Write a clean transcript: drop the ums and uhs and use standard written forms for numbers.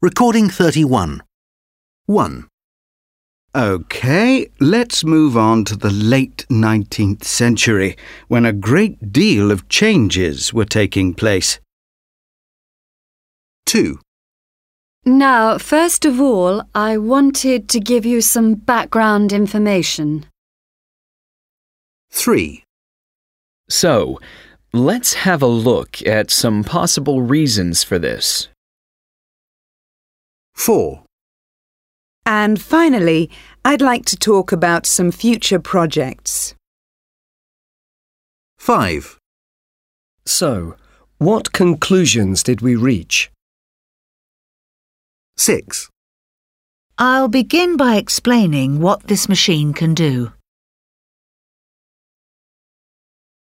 Recording 31. 1. OK, let's move on to the late 19th century, when a great deal of changes were taking place. 2. Now, first of all, I wanted to give you some background information. 3. So, let's have a look at some possible reasons for this. 4. And finally, I'd like to talk about some future projects. 5. So, what conclusions did we reach? 6. I'll begin by explaining what this machine can do.